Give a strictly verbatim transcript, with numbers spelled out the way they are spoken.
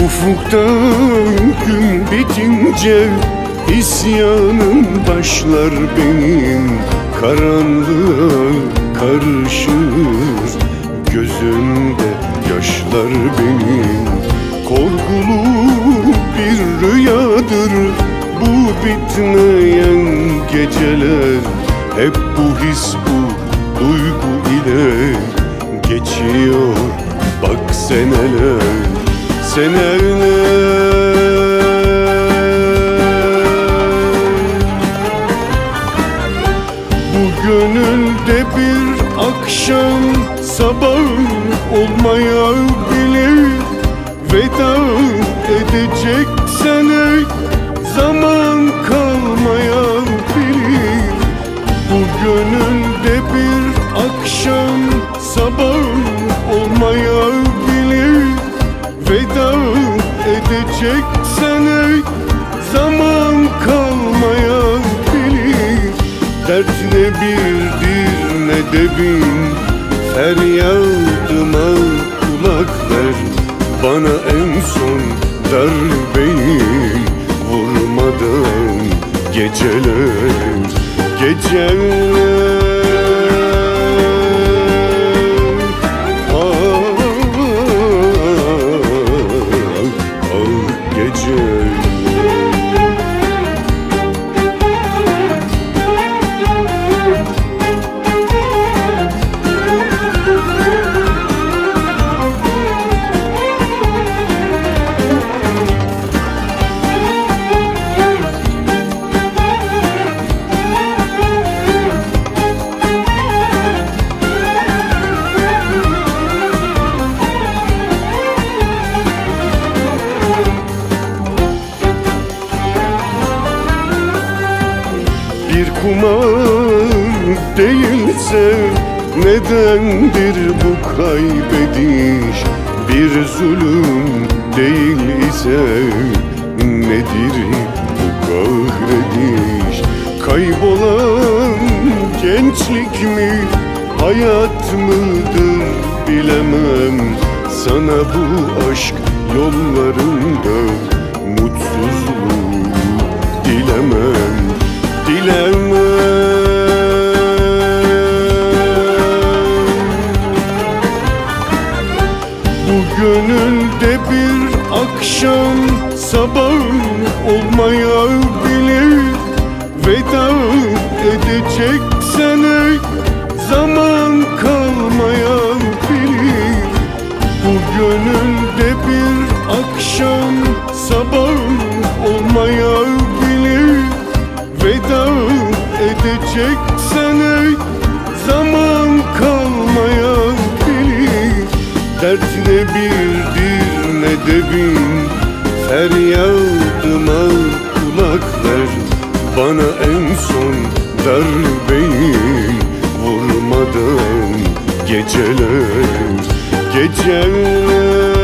Ufukta gün bitince isyanım başlar benim. Karanlığa karışır gözümde yaşlar benim. Korkulu bir rüyadır bu bitmeyen geceler. Hep bu his, bu duygu ile geçiyor bak seneler, seneler. Bu gönülde bir akşam sabah olmayabilir. Veda edecek sene zaman kalmayabilir. Bu gönülde bir akşam sabah olmayabilir. Veda edecek sene zaman kalmayabilir. Dert ne birdir ne de bin, feryadıma kulak ver. Bana en son darbeyi vurmadan geceler, geceler. Ah, ah geceler. Bir kumar değilse nedendir bu kaybediş? Bir zulüm değil ise nedir bu kahrediş? Kaybolan gençlik mi, hayat mıdır bilemem. Sana bu aşk yollarında mutsuzluğu dilemem, dilemem. Bu gönülde bir akşam sabah olmayabilir. Veda edecek sene zaman kalmayabilir. Bu gönülde bir akşam sabah olmayabilir. Veda edecek sene zaman kalmayabilir. Dert ne birdir ne de bin, feryadıma kulak ver. Bana en son darbeyi vurmadan geceler, geceler.